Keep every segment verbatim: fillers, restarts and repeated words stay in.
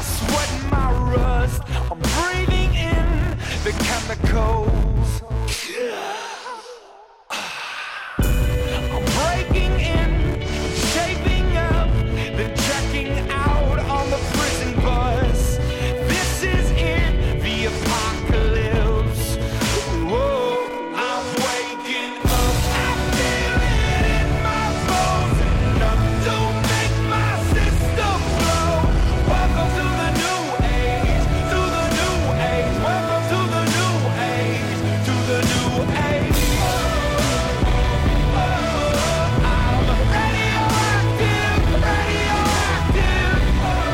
sweat and my rust. I'm breathing in the chemicals. I'm breaking in, shaping up, then checking out on the prison bus. This is it, the apocalypse. Whoa, I'm waking up. I feel it in my bones, enough to make my system blow. Welcome to the new age, to the new age. Welcome to the new age, to the new age. I'm radioactive, radioactive.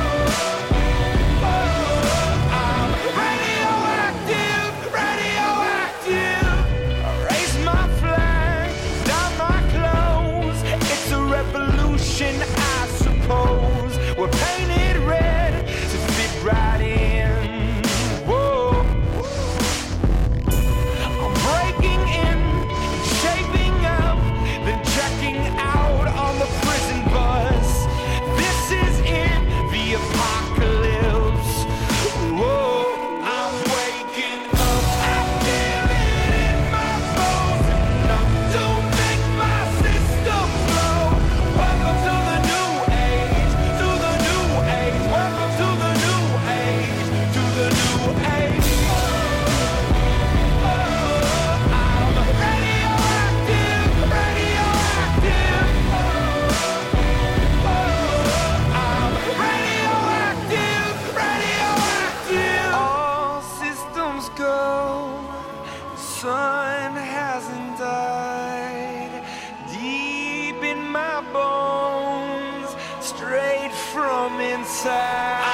I'm radioactive, radioactive. I raise my flag, down my clothes. It's a revolution, I suppose. We're painted red to fit right in. Whoa. I'm breaking in, shaping up, then checking out on the prison bus. This is it, the apocalypse. Whoa, I'm waking up. I feel it in my bones, enough to make my system blow. Welcome to the new age, to the new age. Welcome to the new age, to the new age. I'm radioactive, radioactive. I'm radioactive, radioactive. All systems go. The sun hasn't died. Deep in my bones, straight from inside.